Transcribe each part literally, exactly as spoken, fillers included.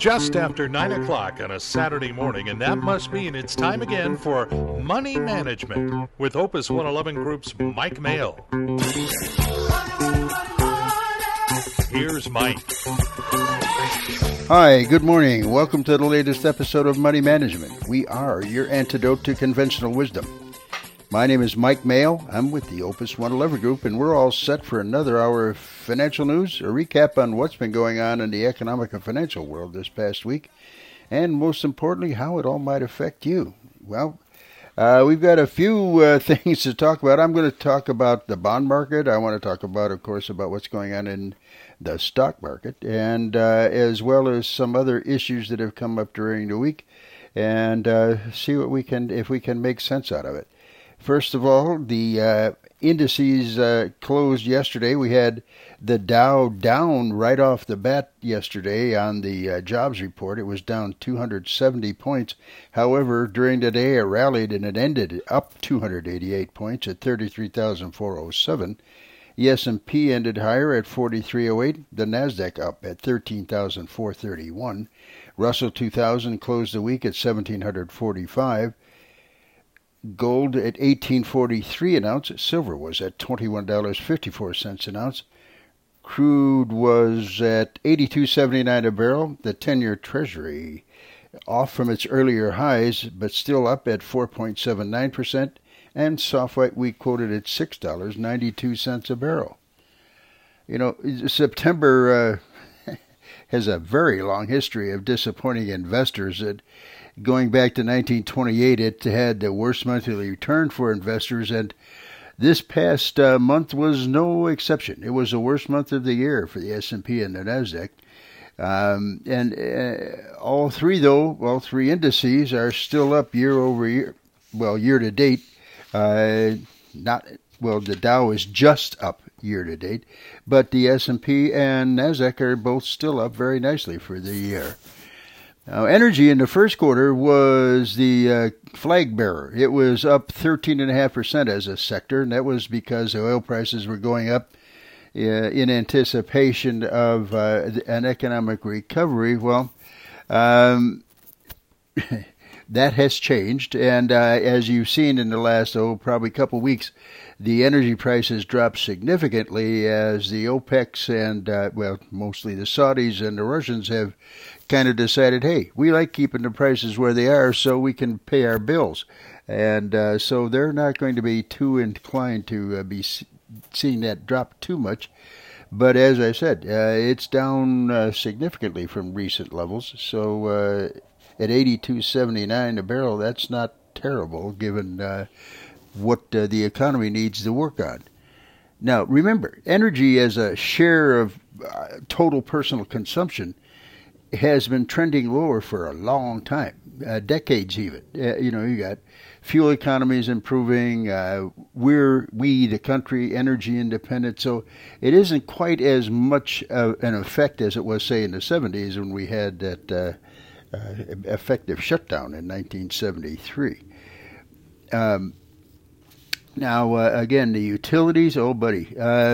just after nine o'clock on a Saturday morning, and that must mean it's time again for Money Management with Opus one eleven Group's Mike Mail. Here's Mike. Hi, good morning. Welcome to the latest episode of Money Management. We are your antidote to conventional wisdom. My name is Mike Mail. I'm with the Opus one eleven Group, and we're all set for another hour of financial news, a recap on what's been going on in the economic and financial world this past week, and most importantly, how it all might affect you. Well, uh, we've got a few uh, things to talk about. I'm going to talk about the bond market. I want to talk about, of course, about what's going on in the stock market, and uh, as well as some other issues that have come up during the week, and uh, see what we can, if we can make sense out of it. First of all, the uh, indices uh, closed yesterday. We had the Dow down right off the bat yesterday on the uh, jobs report. It was down two hundred seventy points. However, during the day, it rallied and it ended up two hundred eighty-eight points at thirty-three thousand four hundred seven. The S and P ended higher at forty-three oh eight. The Nasdaq up at thirteen thousand four hundred thirty-one. Russell two thousand closed the week at one thousand seven hundred forty-five. Gold at eighteen forty-three an ounce. Silver was at twenty-one dollars and fifty-four cents an ounce. Crude was at eighty-two seventy-nine a barrel. The ten-year Treasury off from its earlier highs, but still up at four point seven nine percent. And soft white wheat quoted at six dollars and ninety-two cents a barrel. You know, September uh, has a very long history of disappointing investors. That going back to nineteen twenty-eight, it had the worst monthly return for investors, and this past uh, month was no exception. It was the worst month of the year for the S and P and the Nasdaq. Um, and uh, all three, though, all three indices are still up year over year. Well, year to date. Uh, not well. The Dow is just up year to date, but the S and P and Nasdaq are both still up very nicely for the year. Now, energy in the first quarter was the uh, flag bearer. It was up thirteen point five percent as a sector, and that was because the oil prices were going up uh, in anticipation of uh, an economic recovery. Well, um, that has changed, and uh, as you've seen in the last, oh, probably couple of weeks, the energy prices dropped significantly as the OPECs and, uh, well, mostly the Saudis and the Russians have kind of decided, hey, we like keeping the prices where they are so we can pay our bills. And uh, so they're not going to be too inclined to uh, be seeing that drop too much. But as I said, uh, it's down uh, significantly from recent levels. So uh, at eighty-two seventy-nine a barrel, that's not terrible given uh, what uh, the economy needs to work on. Now, remember, energy as a share of uh, total personal consumption has been trending lower for a long time, uh, decades even. Uh, you know, you got fuel economies improving. Uh, we're, we, the country, energy independent. So it isn't quite as much uh, an effect as it was, say, in the seventies when we had that uh, uh, effective shutdown in nineteen seventy-three. Um, now, uh, again, the utilities, oh, buddy. Uh,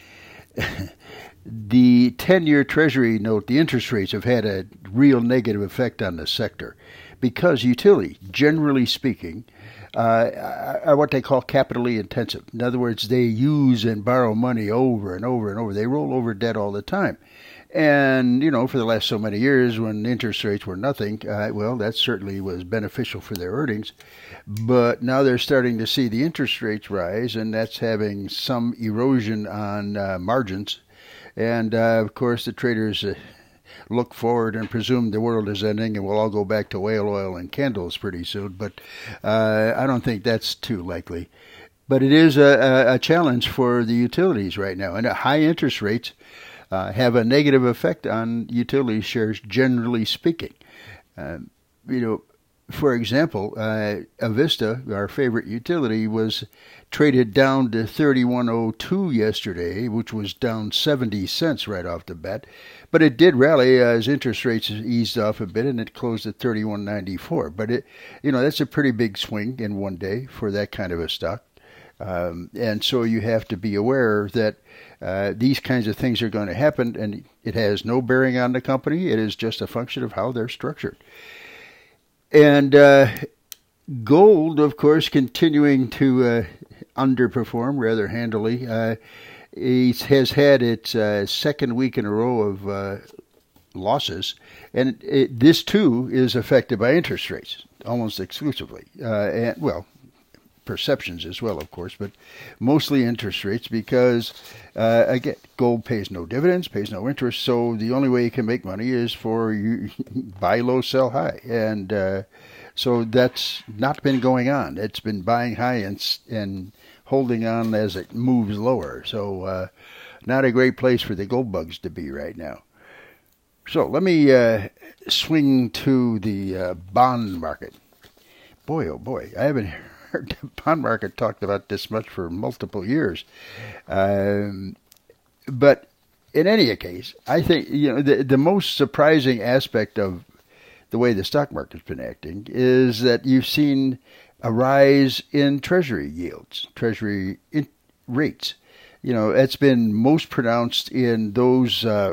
The ten-year Treasury note, the interest rates have had a real negative effect on the sector because utility, generally speaking, uh, are what they call capitally intensive. In other words, they use and borrow money over and over and over. They roll over debt all the time. And, you know, for the last so many years when interest rates were nothing, uh, well, that certainly was beneficial for their earnings. But now they're starting to see the interest rates rise, and that's having some erosion on uh, margins. And, uh, of course, the traders uh, look forward and presume the world is ending and we'll all go back to whale oil and candles pretty soon. But uh, I don't think that's too likely. But it is a, a challenge for the utilities right now. And high interest rates uh, have a negative effect on utility shares, generally speaking. Uh, you know, for example, uh, Avista, our favorite utility, was traded down to thirty-one oh two yesterday, which was down seventy cents right off the bat. But it did rally as interest rates eased off a bit, and it closed at thirty-one ninety-four. But it, you know, that's a pretty big swing in one day for that kind of a stock. Um, and so you have to be aware that uh, these kinds of things are going to happen, and it has no bearing on the company. It is just a function of how they're structured. And uh, gold, of course, continuing to uh, underperform rather handily. Uh, it has had its uh, second week in a row of uh, losses, and it, it, this too is affected by interest rates almost exclusively. Uh, and well, perceptions as well, of course, but mostly interest rates because, uh, again, gold pays no dividends, pays no interest, so the only way you can make money is for you buy low, sell high. And uh, so that's not been going on. It's been buying high and, and holding on as it moves lower. So uh, not a great place for the gold bugs to be right now. So let me uh, swing to the uh, bond market. Boy, oh boy, I haven't heard the bond market talked about this much for multiple years. Um, but in any case, I think you know the, the most surprising aspect of the way the stock market's been acting is that you've seen a rise in Treasury yields, Treasury in rates. You know, it's been most pronounced in those uh,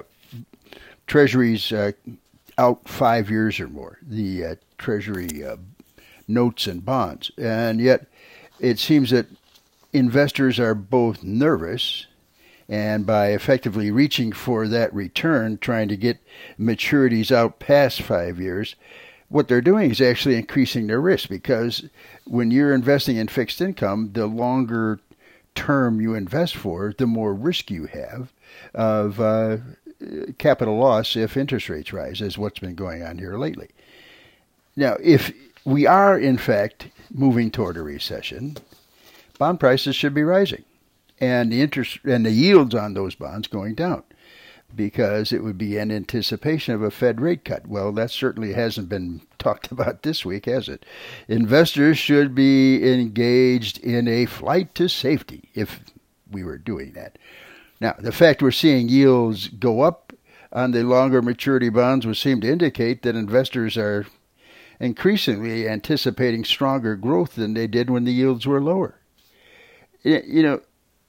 Treasuries uh, out five years or more, the uh, Treasury uh, notes and bonds. And yet it seems that investors are both nervous and by effectively reaching for that return, trying to get maturities out past five years, what they're doing is actually increasing their risk, because when you're investing in fixed income, the longer term you invest for, the more risk you have of uh, capital loss if interest rates rise, is what's been going on here lately. Now, if we are, in fact, moving toward a recession, bond prices should be rising, and the interest and the yields on those bonds going down, because it would be in anticipation of a Fed rate cut. Well, that certainly hasn't been talked about this week, has it? Investors should be engaged in a flight to safety if we were doing that. Now, the fact we're seeing yields go up on the longer maturity bonds would seem to indicate that investors are increasingly anticipating stronger growth than they did when the yields were lower. You know,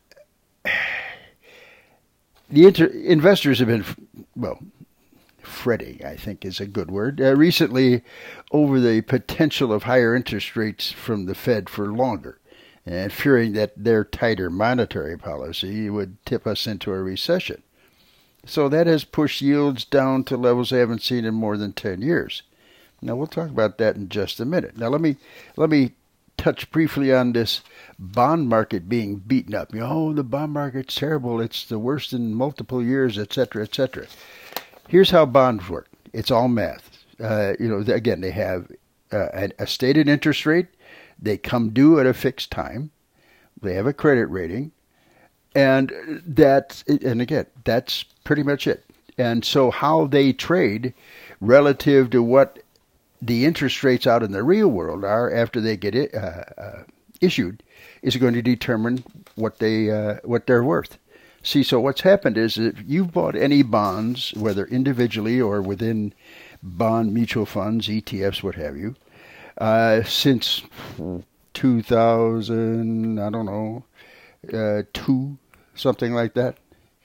the inter- investors have been, well, fretting, I think is a good word, uh, recently over the potential of higher interest rates from the Fed for longer, and fearing that their tighter monetary policy would tip us into a recession. So that has pushed yields down to levels they haven't seen in more than ten years. Now, we'll talk about that in just a minute. Now, let me let me touch briefly on this bond market being beaten up. You know, oh, the bond market's terrible. It's the worst in multiple years, et cetera, et cetera. Here's how bonds work. It's all math. Uh, you know, again, they have uh, a, a stated interest rate. They come due at a fixed time. They have a credit rating. And that's, and again, that's pretty much it. And so how they trade relative to what the interest rates out in the real world are after they get it, uh, uh, issued is going to determine what they uh, what they're worth. See, so what's happened is if you've bought any bonds, whether individually or within bond mutual funds, E T Fs, what have you, uh, since two thousand, I don't know, uh, two, something like that,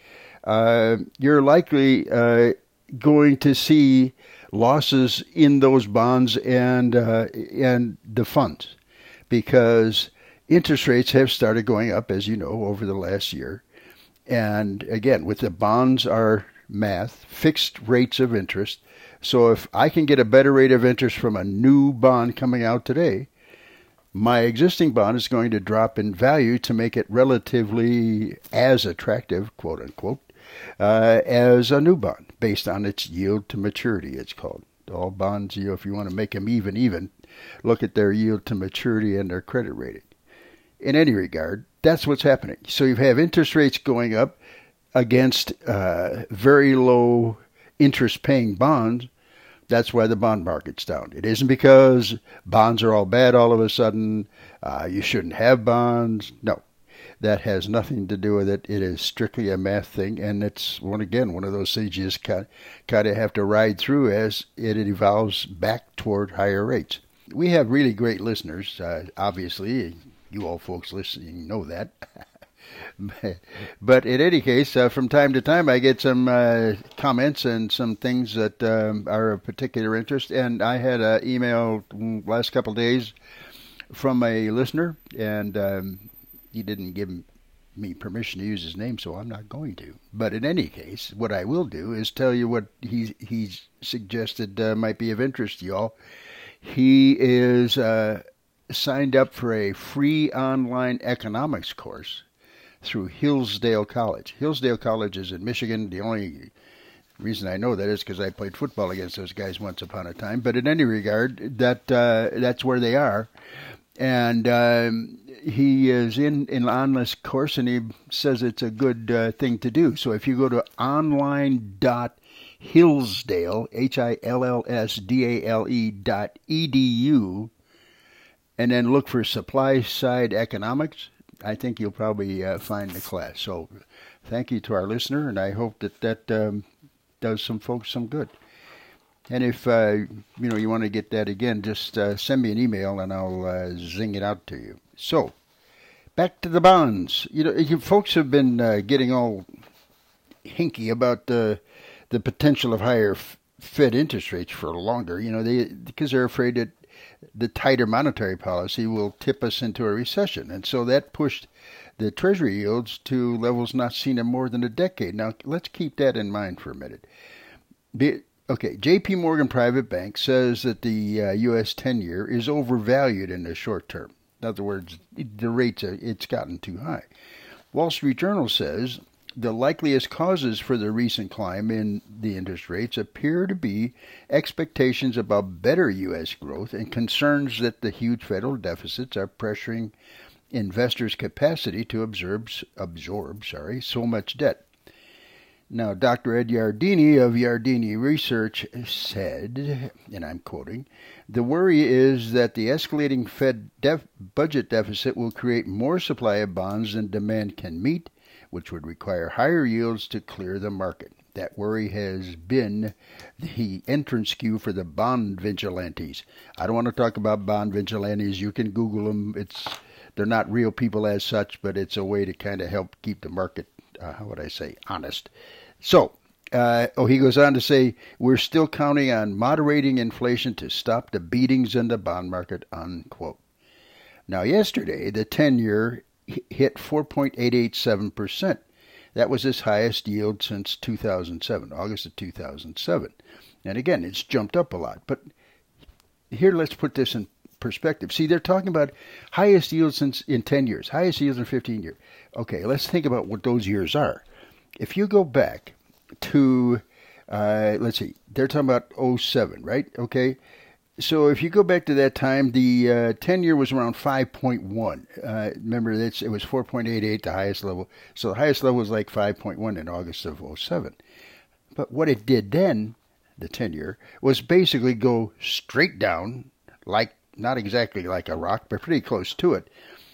uh, you're likely uh, going to see losses in those bonds and uh, and the funds, because interest rates have started going up, as you know, over the last year. And again, with the bonds are math, fixed rates of interest. So if I can get a better rate of interest from a new bond coming out today, my existing bond is going to drop in value to make it relatively as attractive, quote unquote, uh, as a new bond, based on its yield to maturity, it's called. All bonds, you know, if you want to make them even, even, look at their yield to maturity and their credit rating. In any regard, that's what's happening. So you have interest rates going up against uh, very low interest-paying bonds. That's why the bond market's down. It isn't because bonds are all bad all of a sudden. Uh, you shouldn't have bonds. No. That has nothing to do with it. It is strictly a math thing, and it's, one again, one of those things you just kind of have to ride through as it evolves back toward higher rates. We have really great listeners, uh, obviously. You all folks listening know that. But in any case, uh, from time to time, I get some uh, comments and some things that um, are of particular interest. And I had an email last couple of days from a listener, and um, he didn't give me permission to use his name, so I'm not going to. But in any case, what I will do is tell you what he he's suggested uh, might be of interest to you all. He is uh, signed up for a free online economics course through Hillsdale College. Hillsdale College is in Michigan. The only reason I know that is because I played football against those guys once upon a time. But in any regard, that uh, that's where they are. And um, he is in, in on this course, and he says it's a good uh, thing to do. So if you go to online dot hillsdale, H I L L S D A L E dot E D U, and then look for supply side economics, I think you'll probably uh, find the class. So thank you to our listener, and I hope that that um, does some folks some good. And if uh, you know you want to get that again, just uh, send me an email, and I'll uh, zing it out to you. So back to the bonds. You know, you folks have been uh, getting all hinky about uh, the potential of higher f- Fed interest rates for longer. You know, they because they're afraid that the tighter monetary policy will tip us into a recession. And so that pushed the Treasury yields to levels not seen in more than a decade. Now, let's keep that in mind for a minute. Be, okay, J P Morgan Private Bank says that the uh, U S ten-year is overvalued in the short term. In other words, the rates, are, it's gotten too high. Wall Street Journal says the likeliest causes for the recent climb in the interest rates appear to be expectations about better U S growth and concerns that the huge federal deficits are pressuring investors' capacity to absorb, absorb sorry, so much debt. Now, Doctor Ed Yardeni of Yardeni Research said, and I'm quoting, the worry is that the escalating Fed def- budget deficit will create more supply of bonds than demand can meet, which would require higher yields to clear the market. That worry has been the entrance queue for the bond vigilantes. I don't want to talk about bond vigilantes. You can Google them. It's they're not real people as such, but it's a way to kind of help keep the market, uh, how would I say, honest. So, uh, oh, he goes on to say, we're still counting on moderating inflation to stop the beatings in the bond market, unquote. Now, yesterday, the ten-year hit four point eight eight seven percent. That was its highest yield since two thousand seven, August of two thousand seven. And again, it's jumped up a lot. But here, let's put this in perspective. See, they're talking about highest yield since in ten years, highest yield in fifteen years. Okay, let's think about what those years are. If you go back to, uh, let's see, they're talking about oh seven, right? Okay. So if you go back to that time, the uh, ten-year was around five point one. Uh, remember, that's, it was four point eight eight, the highest level. So the highest level was like five point one in August of oh seven. But what it did then, the ten-year, was basically go straight down, like not exactly like a rock, but pretty close to it,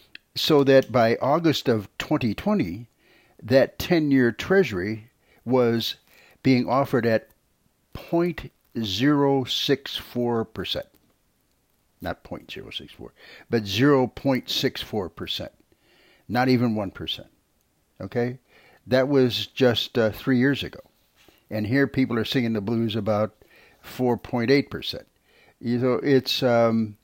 so that by August of twenty twenty, that ten-year Treasury was being offered at zero point zero six four percent. Not zero point zero six four, but zero point six four percent. Not even one percent. Okay? That was just uh, three years ago. And here people are singing the blues about four point eight percent. You know, it's um,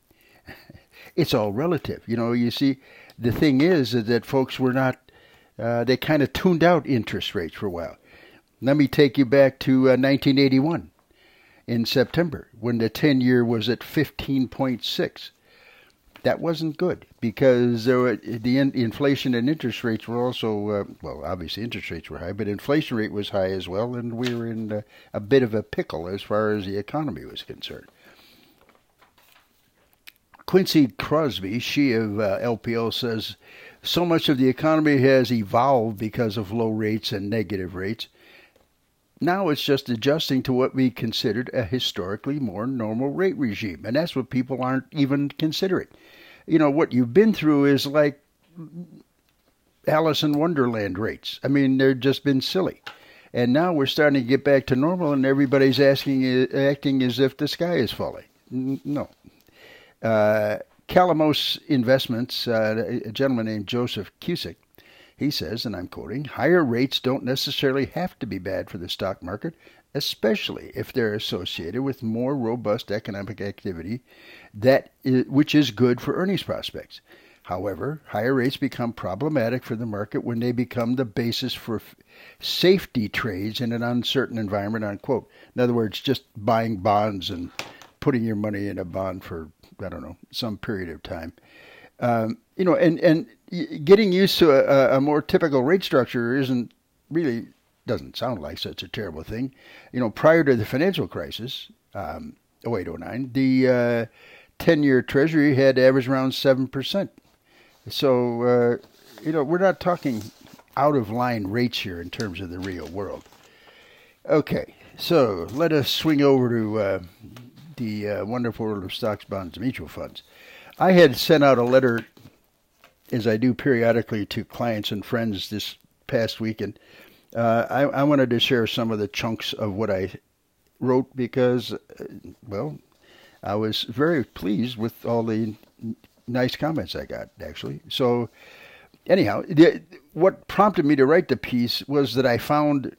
it's all relative. You know, you see, the thing is that folks were not, uh, they kind of tuned out interest rates for a while. Let me take you back to uh, nineteen eighty-one. In September, when the ten-year was at fifteen point six. That wasn't good because there were, the in, inflation and interest rates were also, uh, well, obviously interest rates were high, but inflation rate was high as well, and we were in a, a bit of a pickle as far as the economy was concerned. Quincy Crosby, she of uh, L P L, says, so much of the economy has evolved because of low rates and negative rates. Now it's just adjusting to what we considered a historically more normal rate regime. And that's what people aren't even considering. You know, what you've been through is like Alice in Wonderland rates. I mean, they've just been silly. And now we're starting to get back to normal, and everybody's asking, acting as if the sky is falling. No. Uh, Calamos Investments, uh, a gentleman named Joseph Cusick, he says, and I'm quoting, higher rates don't necessarily have to be bad for the stock market, especially if they're associated with more robust economic activity, that is, which is good for earnings prospects. However, higher rates become problematic for the market when they become the basis for f- safety trades in an uncertain environment, unquote. In other words, just buying bonds and putting your money in a bond for, I don't know, some period of time. Um, you know, and, and getting used to a, a more typical rate structure isn't really, doesn't sound like such a terrible thing. You know, prior to the financial crisis, um, oh eight oh nine, the uh, ten-year Treasury had averaged around seven percent. So, uh, you know, we're not talking out-of-line rates here in terms of the real world. Okay, so let us swing over to uh, the uh, wonderful world of stocks, bonds, and mutual funds. I had sent out a letter, as I do periodically, to clients and friends this past weekend. Uh, I, I wanted to share some of the chunks of what I wrote because, uh, well, I was very pleased with all the nice comments I got, actually. So, anyhow, the, what prompted me to write the piece was that I found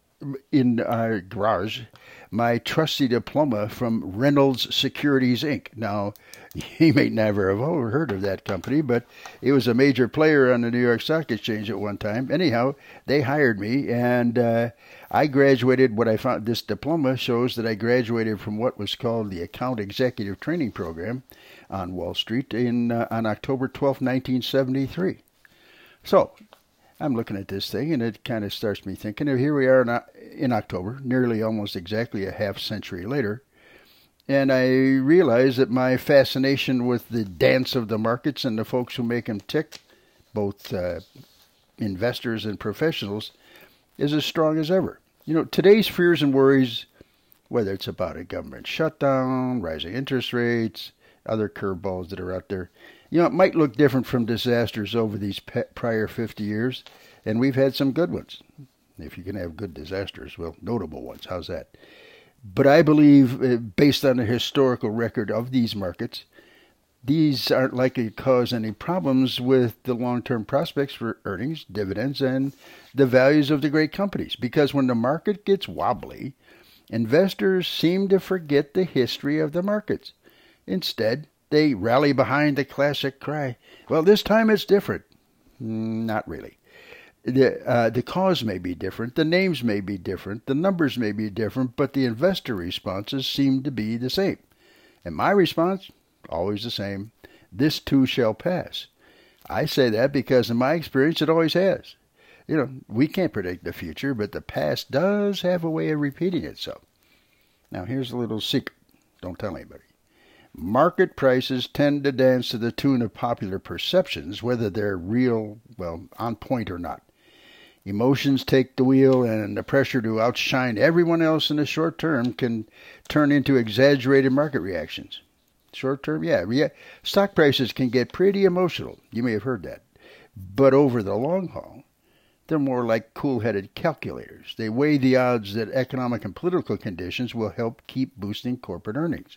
in our garage my trusty diploma from Reynolds Securities, Incorporated. Now, you may never have heard of that company, but it was a major player on the New York Stock Exchange at one time. Anyhow, they hired me, and uh, I graduated. What I found, this diploma shows that I graduated from what was called the Account Executive Training Program on Wall Street in uh, on October twelfth, nineteen seventy-three. So, I'm looking at this thing, and it kind of starts me thinking, here we are in, in October, nearly almost exactly a half century later, and I realize that my fascination with the dance of the markets and the folks who make them tick, both uh, investors and professionals, is as strong as ever. You know, today's fears and worries, whether it's about a government shutdown, rising interest rates, other curveballs that are out there, you know, it might look different from disasters over these pe- prior fifty years, and we've had some good ones. If you can have good disasters, well, notable ones, how's that? But I believe, uh, based on the historical record of these markets, these aren't likely to cause any problems with the long-term prospects for earnings, dividends, and the values of the great companies. Because when the market gets wobbly, investors seem to forget the history of the markets. Instead, they rally behind the classic cry, well, this time it's different. Not really. The, uh, the cause may be different, the names may be different, the numbers may be different, but the investor responses seem to be the same. And my response, always the same, this too shall pass. I say that because in my experience it always has. You know, we can't predict the future, but the past does have a way of repeating itself. Now here's a little secret. Don't tell anybody. Market prices tend to dance to the tune of popular perceptions, whether they're real, well, on point or not. Emotions take the wheel, and the pressure to outshine everyone else in the short term can turn into exaggerated market reactions. Short term, yeah, yeah. Stock prices can get pretty emotional. You may have heard that. But over the long haul, they're more like cool-headed calculators. They weigh the odds that economic and political conditions will help keep boosting corporate earnings.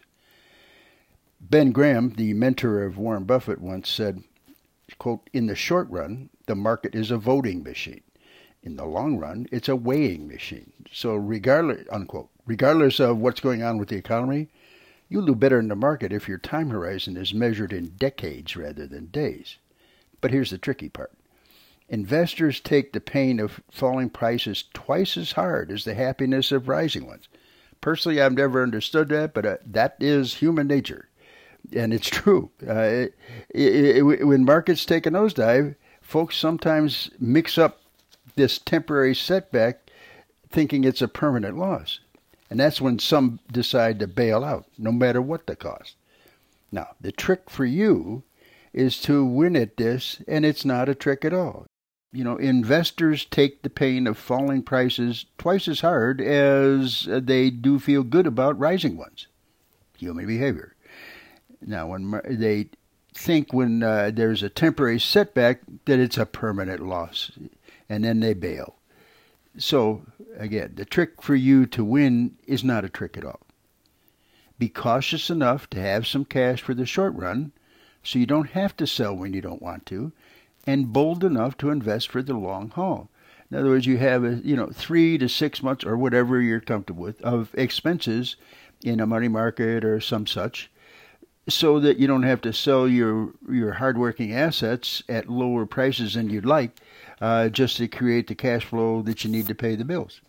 Ben Graham, the mentor of Warren Buffett, once said, quote, in the short run, the market is a voting machine. In the long run, it's a weighing machine. So regardless, unquote, regardless of what's going on with the economy, you'll do better in the market if your time horizon is measured in decades rather than days. But here's the tricky part. Investors take the pain of falling prices twice as hard as the happiness of rising ones. Personally, I've never understood that, but uh, that is human nature. And it's true. Uh, it, it, it, when markets take a nosedive, folks sometimes mix up this temporary setback thinking it's a permanent loss. And that's when some decide to bail out, no matter what the cost. Now, the trick for you is to win at this, and it's not a trick at all. You know, investors take the pain of falling prices twice as hard as they do feel good about rising ones. Human behavior. Now, when they think when uh, there's a temporary setback that it's a permanent loss, and then they bail. So, again, the trick for you to win is not a trick at all. Be cautious enough to have some cash for the short run so you don't have to sell when you don't want to, and bold enough to invest for the long haul. In other words, you have a, you know three to six months or whatever you're comfortable with of expenses in a money market or some such, so that you don't have to sell your your hardworking assets at lower prices than you'd like, uh, just to create the cash flow that you need to pay the bills.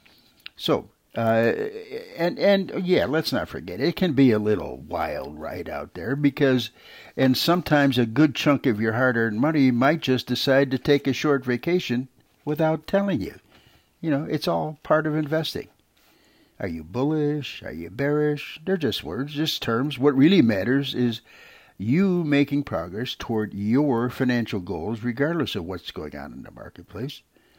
So, uh, and and yeah, let's not forget, it can be a little wild ride out there because, and sometimes a good chunk of your hard-earned money might just decide to take a short vacation without telling you. You know, it's all part of investing. Are you bullish? Are you bearish? They're just words, just terms. What really matters is you making progress toward your financial goals, regardless of what's going on in the marketplace.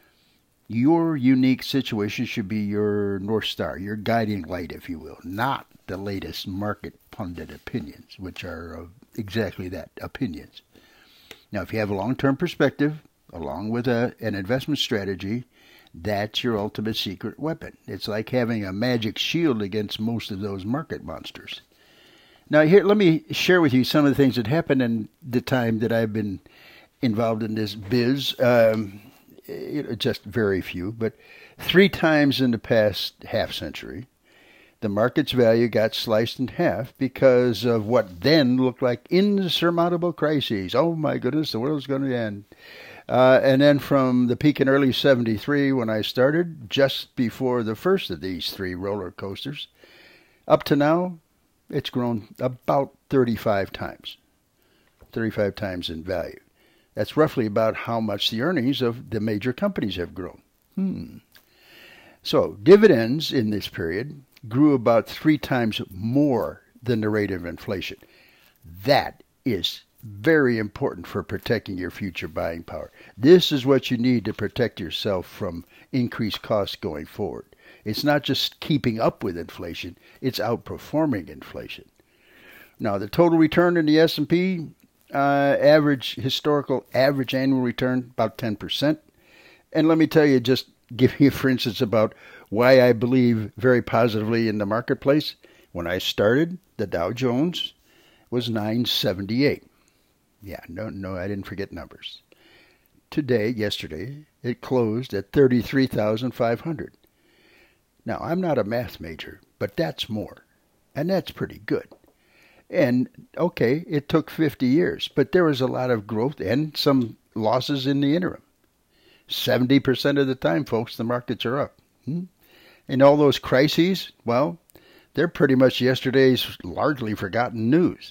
Your unique situation should be your North Star, your guiding light, if you will, not the latest market pundit opinions, which are uh, exactly that, opinions. Now, if you have a long-term perspective, along with a, an investment strategy, that's your ultimate secret weapon. It's like having a magic shield against most of those market monsters. Now, here, let me share with you some of the things that happened in the time that I've been involved in this biz. Um, just very few, but three times in the past half century, the market's value got sliced in half because of what then looked like insurmountable crises. Oh my goodness, the world's going to end. Uh, and then from the peak in early seventy-three when I started, just before the first of these three roller coasters, up to now, it's grown about thirty-five times. thirty-five times in value. That's roughly about how much the earnings of the major companies have grown. Hmm. So dividends in this period grew about three times more than the rate of inflation. That is very important for protecting your future buying power. This is what you need to protect yourself from increased costs going forward. It's not just keeping up with inflation, it's outperforming inflation. Now, the total return in the S and P, uh, average, historical average annual return, about ten percent. And let me tell you, just give you, for instance, about why I believe very positively in the marketplace. When I started, the Dow Jones was nine seventy-eight. Yeah, no, no, I didn't forget numbers. Today, yesterday, it closed at thirty-three thousand five hundred. Now, I'm not a math major, but that's more, and that's pretty good. And, okay, it took fifty years, but there was a lot of growth and some losses in the interim. seventy percent of the time, folks, the markets are up. Hmm? And all those crises, well, they're pretty much yesterday's largely forgotten news.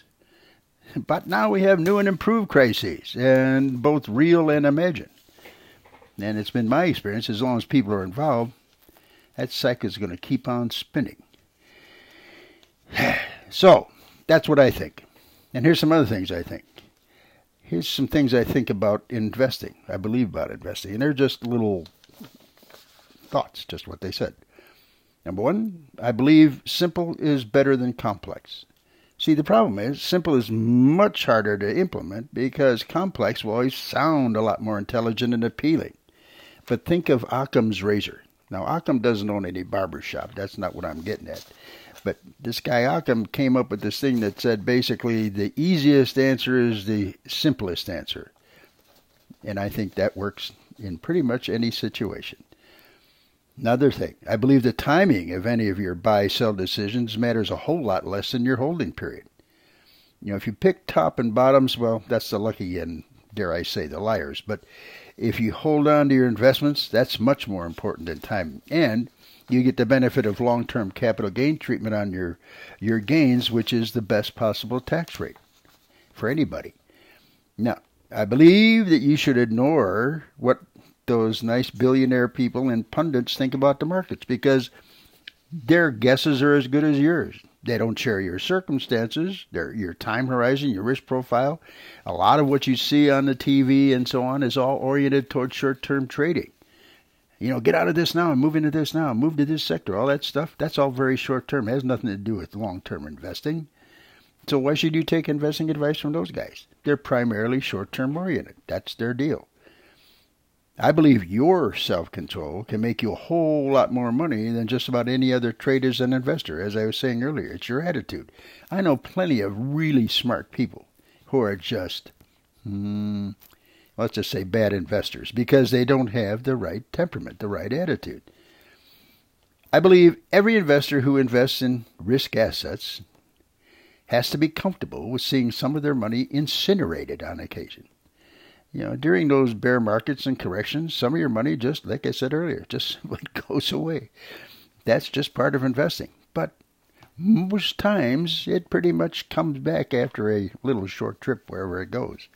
But now we have new and improved crises, and both real and imagined. And it's been my experience, as long as people are involved, that cycle is going to keep on spinning. So, that's what I think. And here's some other things I think. Here's some things I think about investing. I believe about investing. And they're just little thoughts, just what they said. Number one, I believe simple is better than complex. See, the problem is, simple is much harder to implement because complex will always sound a lot more intelligent and appealing. But think of Occam's razor. Now, Occam doesn't own any barber shop. That's not what I'm getting at. But this guy Occam came up with this thing that said basically the easiest answer is the simplest answer. And I think that works in pretty much any situation. Another thing, I believe the timing of any of your buy-sell decisions matters a whole lot less than your holding period. You know, if you pick top and bottoms, well, that's the lucky and, dare I say, the liars. But if you hold on to your investments, that's much more important than time. And you get the benefit of long-term capital gain treatment on your, your gains, which is the best possible tax rate for anybody. Now, I believe that you should ignore what those nice billionaire people and pundits think about the markets because their guesses are as good as yours. They don't share your circumstances, their, your time horizon, your risk profile. A lot of what you see on the T V and so on is all oriented towards short-term trading. You know, get out of this now and move into this now, move to this sector, all that stuff. That's all very short-term. It has nothing to do with long-term investing. So why should you take investing advice from those guys? They're primarily short-term oriented. That's their deal. I believe your self-control can make you a whole lot more money than just about any other trader as an investor. As I was saying earlier, it's your attitude. I know plenty of really smart people, who are just, hmm, let's just say bad investors because they don't have the right temperament, the right attitude. I believe every investor who invests in risk assets has to be comfortable with seeing some of their money incinerated on occasion. You know, during those bear markets and corrections, some of your money just, like I said earlier, just simply goes away. That's just part of investing. But most times, it pretty much comes back after a little short trip wherever it goes.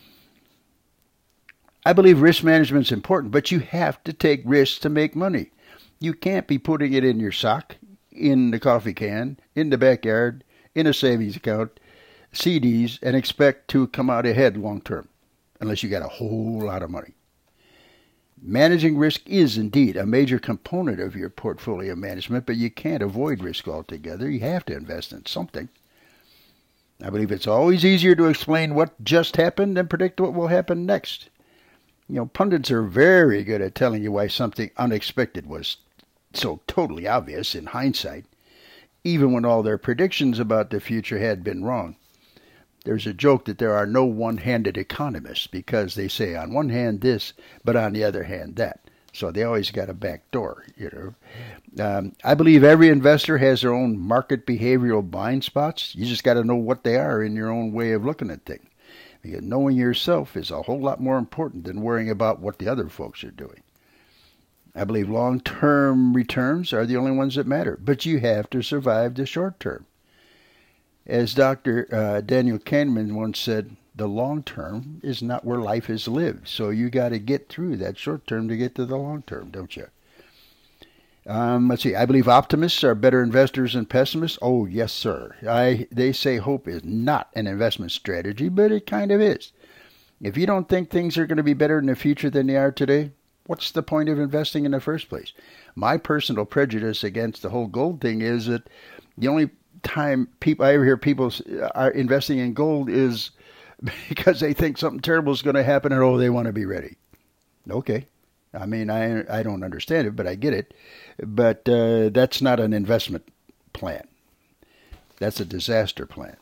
I believe risk management is important, but you have to take risks to make money. You can't be putting it in your sock, in the coffee can, in the backyard, in a savings account, C Ds, and expect to come out ahead long term, unless you got a whole lot of money. Managing risk is indeed a major component of your portfolio management, but you can't avoid risk altogether. You have to invest in something. I believe it's always easier to explain what just happened than predict what will happen next. You know, pundits are very good at telling you why something unexpected was so totally obvious in hindsight, even when all their predictions about the future had been wrong. There's a joke that there are no one-handed economists because they say on one hand this, but on the other hand that. So they always got a back door, you know. Um, I believe every investor has their own market behavioral blind spots. You just got to know what they are in your own way of looking at things. Because knowing yourself is a whole lot more important than worrying about what the other folks are doing. I believe long-term returns are the only ones that matter, but you have to survive the short term. As Doctor Uh, Daniel Kahneman once said, the long term is not where life is lived, so you got to get through that short term to get to the long term, don't you? Um, let's see. I believe optimists are better investors than pessimists. Oh, yes, sir. I they say hope is not an investment strategy, but it kind of is. If you don't think things are going to be better in the future than they are today, what's the point of investing in the first place? My personal prejudice against the whole gold thing is that the only time people I ever hear people are investing in gold is because they think something terrible is going to happen and, oh, they want to be ready. Okay. I mean, I I don't understand it, but I get it. But uh, that's not an investment plan. That's a disaster plan.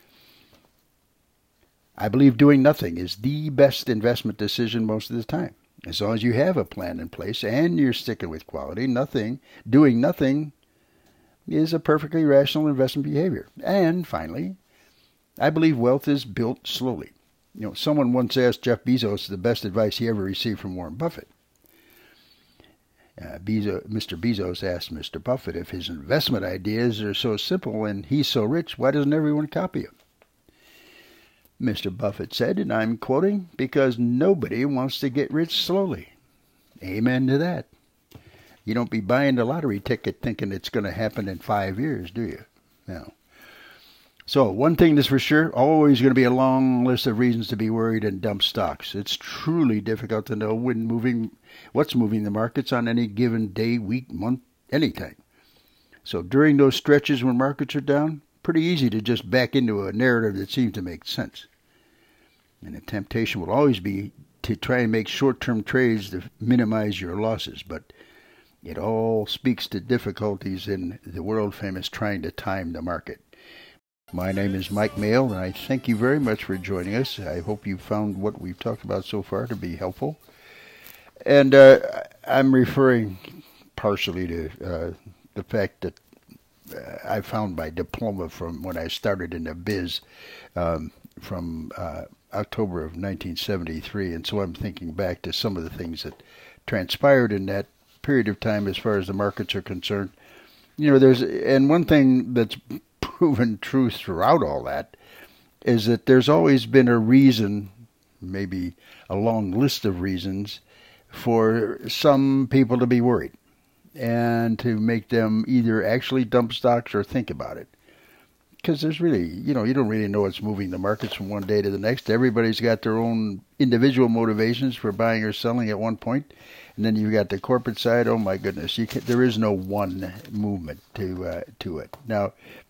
I believe doing nothing is the best investment decision most of the time. As long as you have a plan in place and you're sticking with quality, nothing, doing nothing is a perfectly rational investment behavior. And finally, I believe wealth is built slowly. You know, someone once asked Jeff Bezos the best advice he ever received from Warren Buffett. Uh, Bezos, Mister Bezos asked Mister Buffett if his investment ideas are so simple and he's so rich, why doesn't everyone copy him? Mister Buffett said, and I'm quoting, because nobody wants to get rich slowly. Amen to that. You don't be buying the lottery ticket thinking it's going to happen in five years, do you? No. So one thing that's for sure, always going to be a long list of reasons to be worried and dump stocks. It's truly difficult to know when moving, what's moving the markets on any given day, week, month, anything. So during those stretches when markets are down, pretty easy to just back into a narrative that seems to make sense. And the temptation will always be to try and make short-term trades to minimize your losses, but it all speaks to difficulties in the world-famous trying to time the market. My name is Mike Mail, and I thank you very much for joining us. I hope you found what we've talked about so far to be helpful. And uh, I'm referring partially to uh, the fact that uh, I found my diploma from when I started in the biz um, from uh, October of nineteen seventy-three, and so I'm thinking back to some of the things that transpired in that period of time as far as the markets are concerned. You know, there's, and one thing that's proven true throughout all that is that there's always been a reason, maybe a long list of reasons, for some people to be worried and to make them either actually dump stocks or think about it. Because there's really, you know, you don't really know what's moving the markets from one day to the next. Everybody's got their own individual motivations for buying or selling at one point. And then you've got the corporate side. Oh, my goodness. You can, there is no one movement to uh, to it. Now,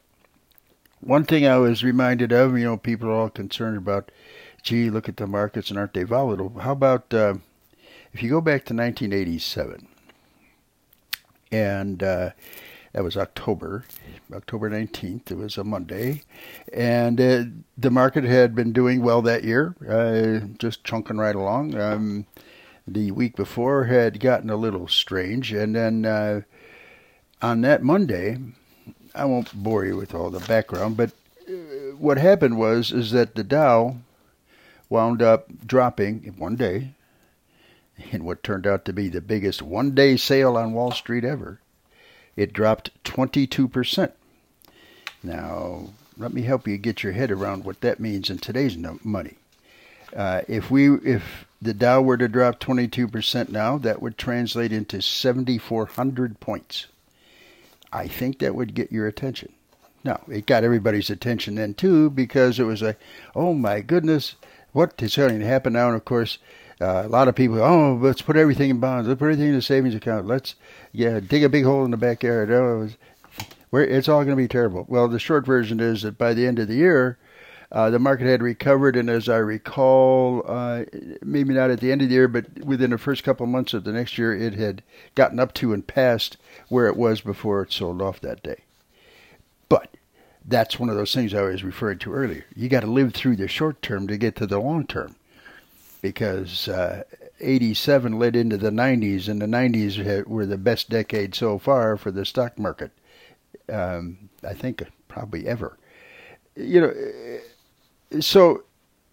one thing I was reminded of, you know, people are all concerned about, gee, look at the markets and aren't they volatile? How about uh, if you go back to nineteen eighty-seven and uh, That was October, October nineteenth. It was a Monday. And uh, the market had been doing well that year, uh, just chunking right along. Um, the week before had gotten a little strange. And then uh, on that Monday, I won't bore you with all the background, but uh, what happened was is that the Dow wound up dropping in one day in what turned out to be the biggest one-day sale on Wall Street ever. It dropped twenty-two percent. Now, let me help you get your head around what that means in today's money. Uh, if we, if the Dow were to drop twenty-two percent now, that would translate into seven thousand four hundred points. I think that would get your attention. Now, it got everybody's attention then, too, because it was like, oh, my goodness, what is going to happen now? And, of course, Uh, a lot of people, oh, let's put everything in bonds. Let's put everything in the savings account. Let's, yeah, dig a big hole in the backyard. Oh, it's, we're, it's all going to be terrible. Well, the short version is that by the end of the year, uh, the market had recovered, and as I recall, uh, maybe not at the end of the year, but within the first couple of months of the next year, it had gotten up to and past where it was before it sold off that day. But that's one of those things I was referring to earlier. You got to live through the short term to get to the long term. Because uh, eighty-seven led into the nineties, and the nineties were the best decade so far for the stock market. Um, I think probably ever. You know, so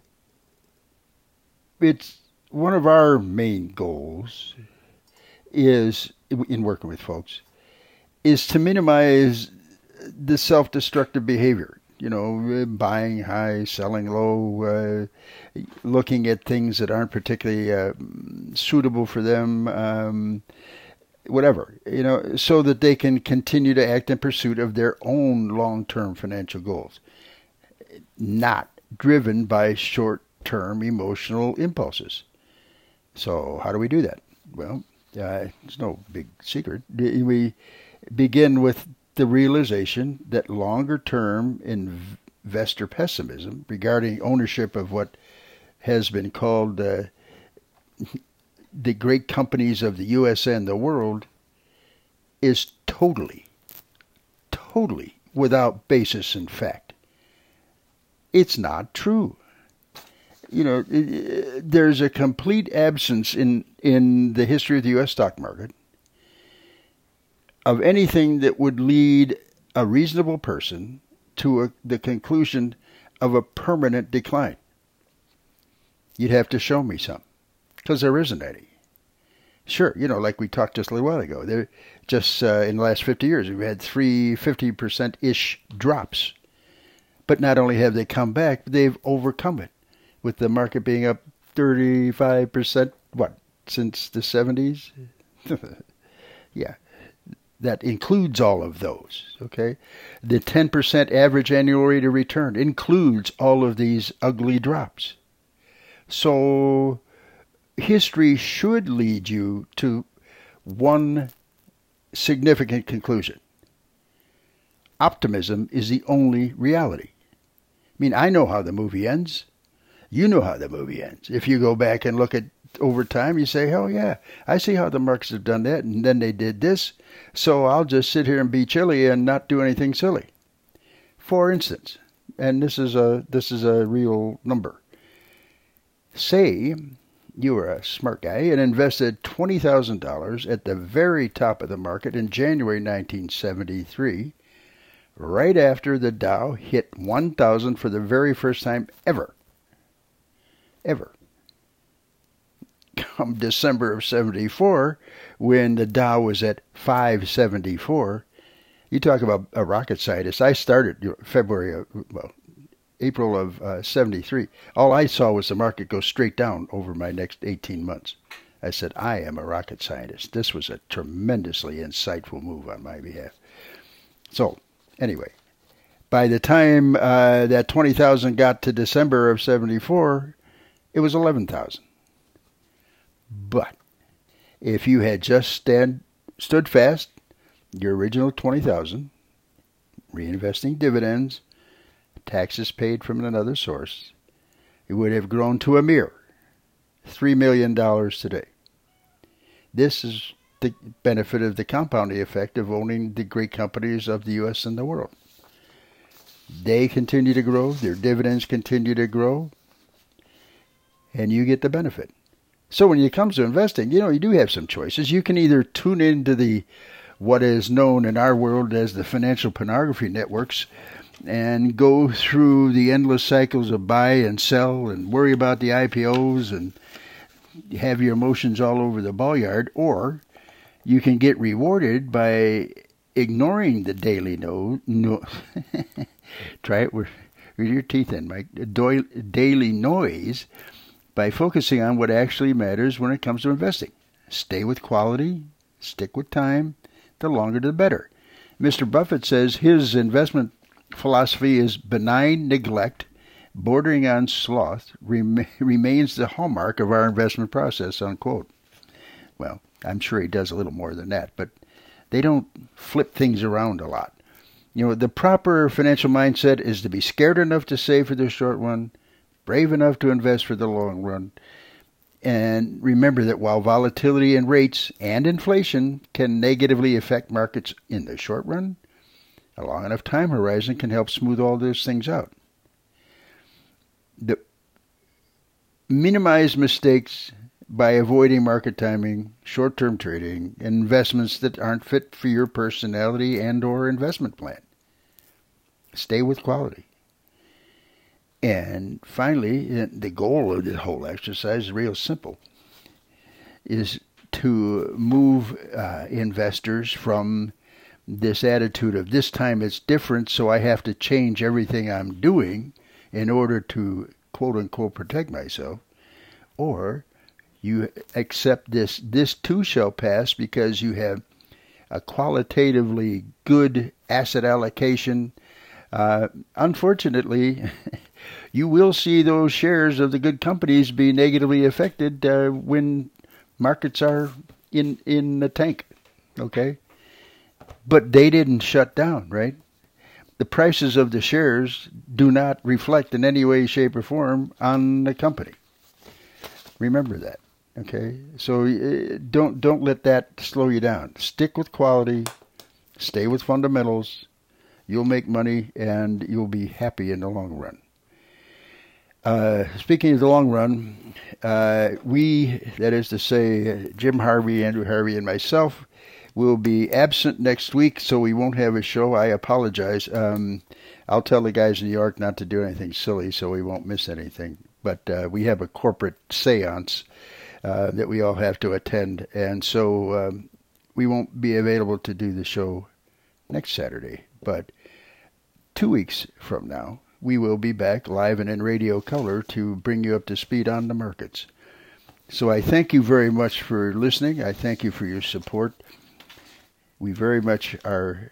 it's one of our main goals is, in working with folks, is to minimize the self-destructive behavior. You know, buying high, selling low, uh, looking at things that aren't particularly uh, suitable for them, um, whatever, you know, so that they can continue to act in pursuit of their own long-term financial goals, not driven by short-term emotional impulses. So how do we do that? Well, uh, it's no big secret. We begin with the realization that longer-term investor pessimism regarding ownership of what has been called uh, the great companies of the U S and the world is totally, totally without basis in fact. It's not true. You know, there's a complete absence in, in the history of the U S stock market of anything that would lead a reasonable person to a, the conclusion of a permanent decline. You'd have to show me some, because there isn't any. Sure, you know, like we talked just a little while ago, there just uh, in the last fifty years, we've had three fifty percent-ish drops. But not only have they come back, but they've overcome it, with the market being up thirty-five percent, what, since the seventies? Yeah. That includes all of those, okay? The ten percent average annual rate of return includes all of these ugly drops. So history should lead you to one significant conclusion. Optimism is the only reality. I mean, I know how the movie ends. You know how the movie ends. If you go back and look at over time, you say, oh yeah, I see how the markets have done that, and then they did this, so I'll just sit here and be chilly and not do anything silly. For instance, and this is a this is a real number. Say you were a smart guy and invested twenty thousand dollars at the very top of the market in January nineteen seventy-three, right after the Dow hit one thousand for the very first time ever. Ever. Come December of seventy-four, when the Dow was at five seventy-four, you talk about a rocket scientist. I started you know, February, of, well, April of uh, seventy-three. All I saw was the market go straight down over my next eighteen months. I said, I am a rocket scientist. This was a tremendously insightful move on my behalf. So, anyway, by the time uh, that twenty thousand got to December of seventy-four, it was eleven thousand. But if you had just stand, stood fast, your original twenty thousand, reinvesting dividends, taxes paid from another source, it would have grown to a mere three million dollars today. This is the benefit of the compounding effect of owning the great companies of the U S and the world. They continue to grow, their dividends continue to grow, and you get the benefit. So when it comes to investing, you know, you do have some choices. You can either tune into the what is known in our world as the financial pornography networks and go through the endless cycles of buy and sell and worry about the I P Os and have your emotions all over the ball-yard, or you can get rewarded by ignoring the daily no, no try it with, with your teeth in, Mike, Do, daily noise, by focusing on what actually matters when it comes to investing. Stay with quality, stick with time, the longer the better. Mister Buffett says his investment philosophy is benign neglect, bordering on sloth, rem- remains the hallmark of our investment process, unquote. Well, I'm sure he does a little more than that, but they don't flip things around a lot. You know, the proper financial mindset is to be scared enough to save for the short run, brave enough to invest for the long run, and remember that while volatility in rates and inflation can negatively affect markets in the short run, a long enough time horizon can help smooth all those things out. The minimize mistakes by avoiding market timing, short-term trading, and investments that aren't fit for your personality and or investment plan. Stay with quality. And finally, the goal of the whole exercise is real simple, is to move uh, investors from this attitude of this time it's different, so I have to change everything I'm doing in order to quote-unquote protect myself, or you accept this, this too shall pass because you have a qualitatively good asset allocation. Uh, unfortunately, you will see those shares of the good companies be negatively affected uh, when markets are in, in the tank, okay? But they didn't shut down, right? The prices of the shares do not reflect in any way, shape, or form on the company. Remember that, okay? So uh, don't don't let that slow you down. Stick with quality. Stay with fundamentals. You'll make money, and you'll be happy in the long run. Uh, speaking of the long run, uh, we, that is to say, Jim Harvey, Andrew Harvey, and myself, will be absent next week, so we won't have a show. I apologize. Um, I'll tell the guys in New York not to do anything silly, so we won't miss anything. But uh, we have a corporate seance uh, that we all have to attend, and so um, we won't be available to do the show next Saturday. But two weeks from now, we will be back live and in radio color to bring you up to speed on the markets. So I thank you very much for listening. I thank you for your support. We very much are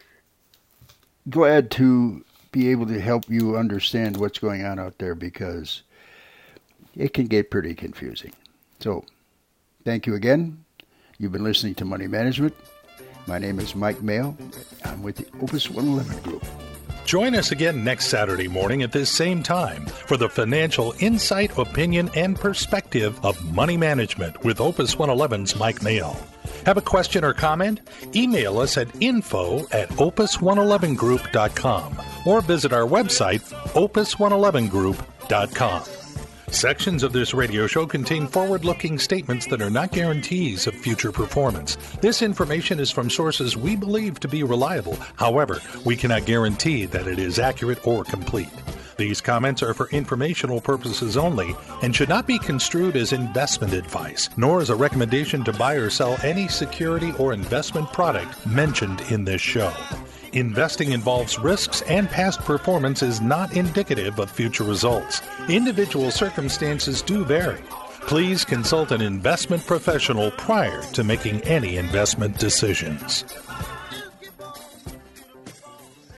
glad to be able to help you understand what's going on out there, because it can get pretty confusing. So, thank you again. You've been listening to Money Management. My name is Mike Mayo. I'm with the Opus one eleven Group. Join us again next Saturday morning at this same time for the financial insight, opinion, and perspective of money management with Opus one eleven's Mike Mayo. Have a question or comment? Email us at info at opus one eleven group dot com or visit our website, opus one eleven group dot com. Sections of this radio show contain forward-looking statements that are not guarantees of future performance. This information is from sources we believe to be reliable. However, we cannot guarantee that it is accurate or complete. These comments are for informational purposes only and should not be construed as investment advice, nor as a recommendation to buy or sell any security or investment product mentioned in this show. Investing involves risks, and past performance is not indicative of future results. Individual circumstances do vary. Please consult an investment professional prior to making any investment decisions.